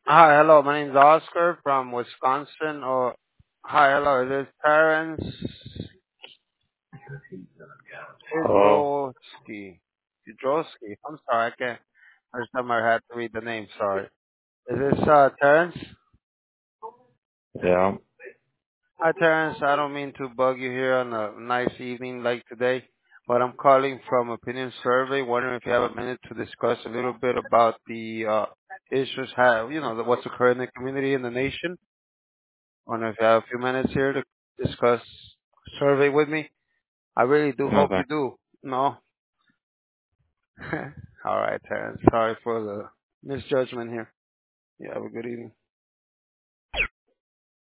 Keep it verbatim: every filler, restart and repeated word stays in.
Hi, hello. My name's Oscar from Wisconsin. Or hi, hello. Is this Terrence Hello. Hidrowski? Hidrowski. I'm sorry, I can't. First time I had to read the name. Sorry. Is this uh Terrence? Yeah. Hi, Terrence. I don't mean to bug you here on a nice evening like today, but I'm calling from Opinion Survey, wondering if you have a minute to discuss a little bit about the uh issues have you know the, what's occurring in the community and the nation. Wonder if you have a few minutes here to discuss survey with me. I really do No hope you thanks. do. No? All right, Terrence. Sorry for the misjudgment here. You have a good evening.